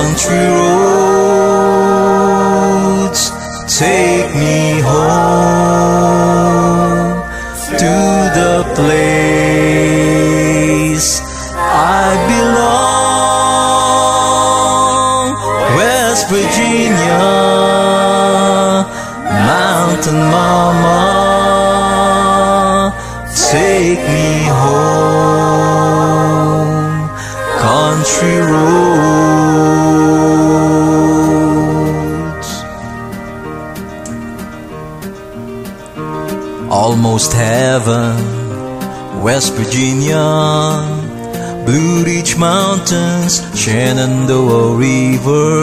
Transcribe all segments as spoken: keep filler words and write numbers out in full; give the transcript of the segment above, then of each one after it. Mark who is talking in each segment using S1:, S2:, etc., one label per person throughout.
S1: country roads, take me home to the place I belong. West Virginia, Mountain Mama, take me home, country roads. Almost heaven, West Virginia, Blue Ridge Mountains, Shenandoah River.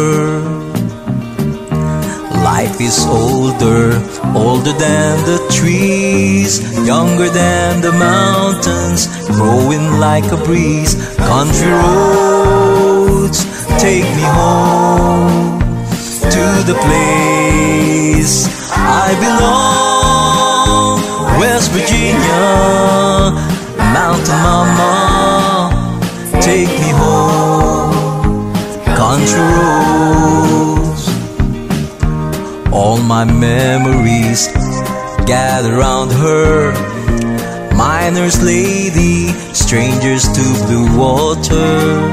S1: Life is older, older than the trees, younger than the mountains, growing like a breeze. Country roads, take me home to the place I belong. West Virginia, Mountain Mama, take me home, country roads. All my memories gather round her, miner's lady, strangers to blue water.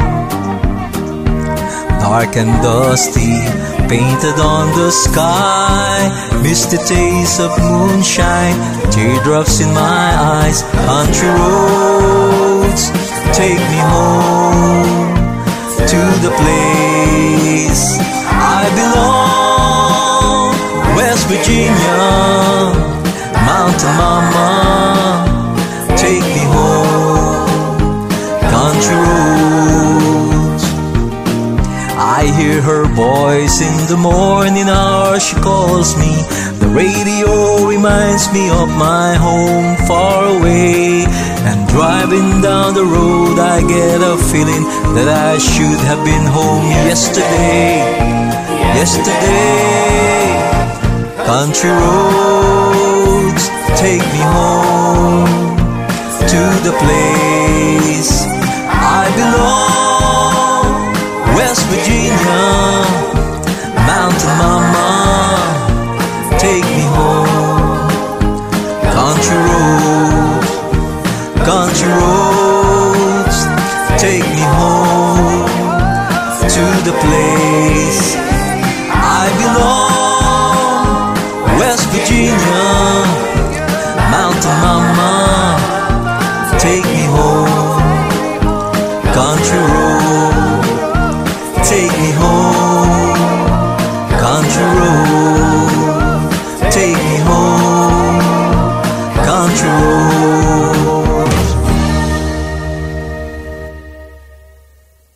S1: Dark and dusty, painted on the sky, misty taste of moonshine, teardrops in my eyes. Country roads, take me home to the place I belong. West Virginia, Mountain Mama, take me home, country roads. I hear her voice in the morning hour, she calls me. The radio reminds me of my home far away. And driving down the road I get a feeling that I should have been home yesterday. Yesterday, country roads, take me home to the place I belong. West Virginia, Mountain Mama, take me home, country roads, country roads, take me home to the place I belong. West Virginia, Mountain Mama, take me home, country road, take me home, country road.